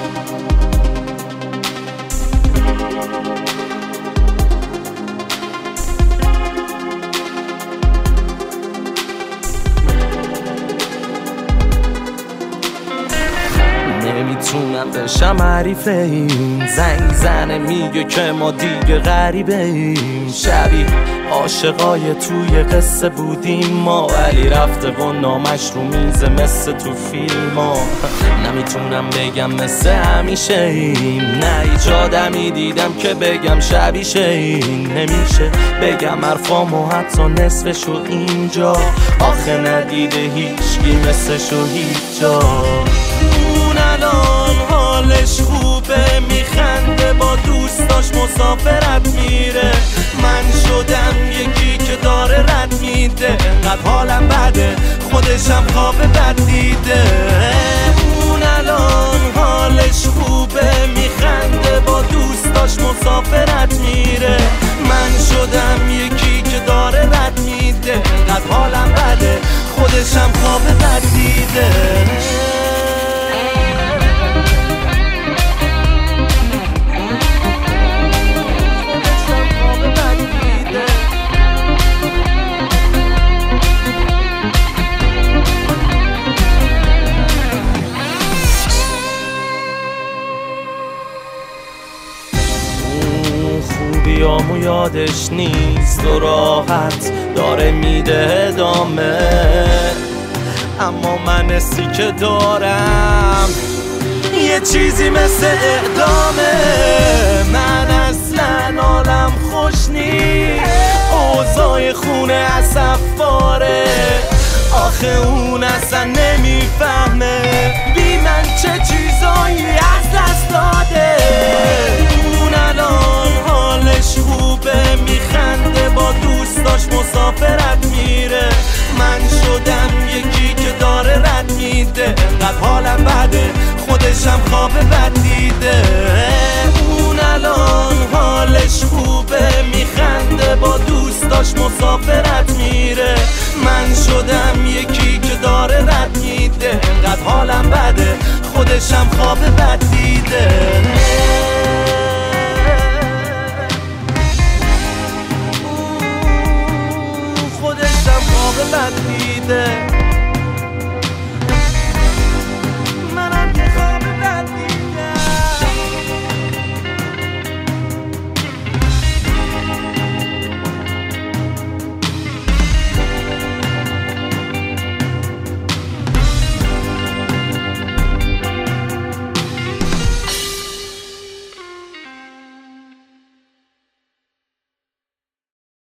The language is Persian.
نمیتونم بشم حریف این زنگ زنه میگه که ما دیگه غریبه ایم. شبیه عاشقای توی قصه بودیم ما، ولی رفته و نامش رو میزه مثل تو فیلم ها. نمیتونم بگم مثل همیشه ایم، نه هیچ آدمی دیدم که بگم شبیشه این. نمیشه بگم حرفامو حتی نصفشو اینجا، آخه ندیده هیچکی مثلشو هیچ جا. الان حالش خوبه، میخنده، با دوستاش مسافرت میره. من شدم یکی که داره رد میده، انقدر حالم بده خودشم خواب بد دیده. اون الان حالش خوبه، میخنده، با دوستاش مسافرت میره. من شدم یکی که داره رد میده، انقدر حالم بده خودشم خواب بد دیده. خوبیامو یادش نیست و راحت داره میده ادامه، اما من حسی که دارم یه چیزی مثل اعدامه. من اصلا حالم خوش نیست، اوضاع خونه اصفاره، آخه اون اصلا نمیفهمه بی من چه چیزایی از دست داده. اون الان حالش خوبه، میخنده، با دوستاش مسافرت میره. من شدم یکی که داره رد میده، انقدر حالم بده خودشم خواب بد دیده. اون الان حالش خوبه، میخنده، با دوستاش مسافرت میره. من شدم یکی که داره رد میده، انقدر حالم بده خودشم خواب بد دیده. خودشم خواب بد دیده.